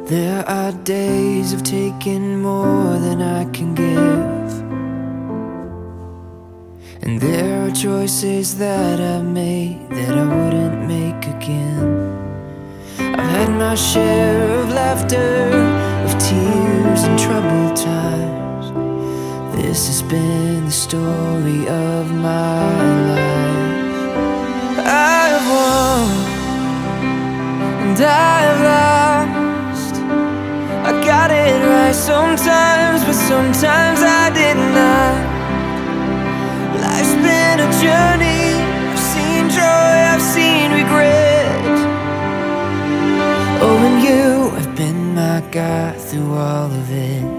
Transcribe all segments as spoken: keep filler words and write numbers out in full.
There are days of taking more than I can give, and there are choices that I've made that I wouldn't make again. I've had my share of laughter, of tears and troubled times. This has been the story of my life. I've won and I've lost. I got it right sometimes, but sometimes I did not. Life's been a journey. I've seen joy, I've seen regret. Oh, and you have been my guide through all of it.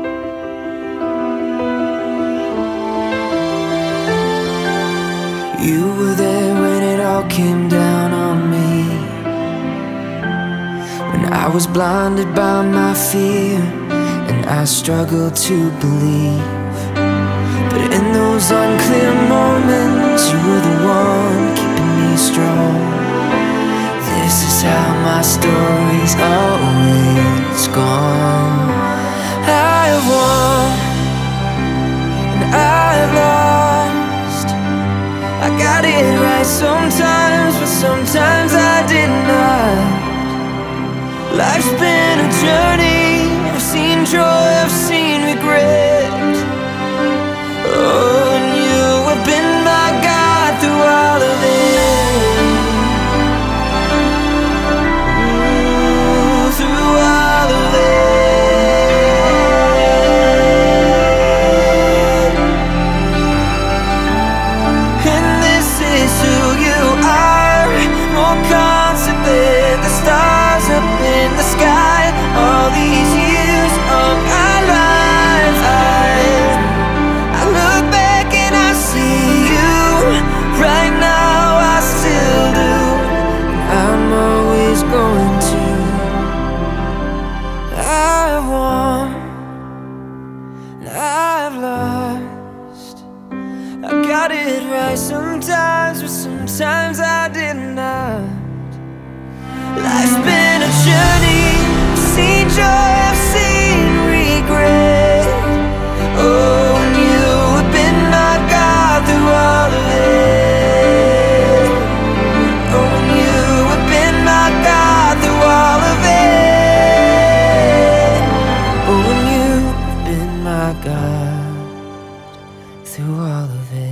You were there when it all came down on me, when I was blinded by my fear and I struggled to believe. But in those unclear moments, you were the one keeping me strong. This is how my story's always gone. I have won and I have lost. I got it right sometimes, but sometimes I did not. Life's been a journey. I've seen joy, I've seen regret. Oh, and you have been my guide through all of it. Ooh, through all of it. And this is who you are, more constant than the stars up in the sky. All these years of our lives, I, I look back and I see you. Right now I still do, and I'm always going to. I've won and I've lost. I got it right sometimes, but sometimes I did not. Life's been a journey. I've seen joy, I've seen regret. Oh, and you have been my God through all of it. Oh, and you have been my God through all of it. Oh, and you have been my God through all of it.